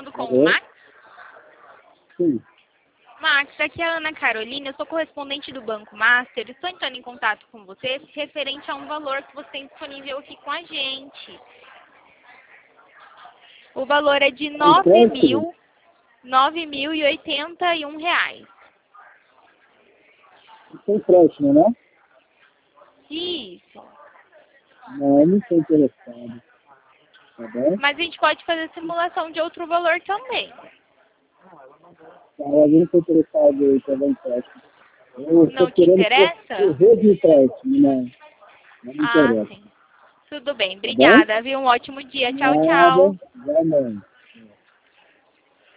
falando com o Max? Sim. Max, aqui é a Ana Carolina, eu sou correspondente do Banco Master. Estou entrando em contato com você referente a um valor que você tem disponível aqui com a gente. O valor é de R$ 9.081. Isso é empréstimo, né? Isso. Não, eu não estou interessado. Tá bem? Mas a gente pode fazer simulação de outro valor também. Tá, eu não estou interessado em pegar empréstimo. Eu estou Não te querendo interessa? correr de empréstimo, não. Não me Ah, interessa. sim. Tudo bem. Tá bem? Obrigada, viu? Um ótimo dia. Tchau, Nada, tchau. jamais.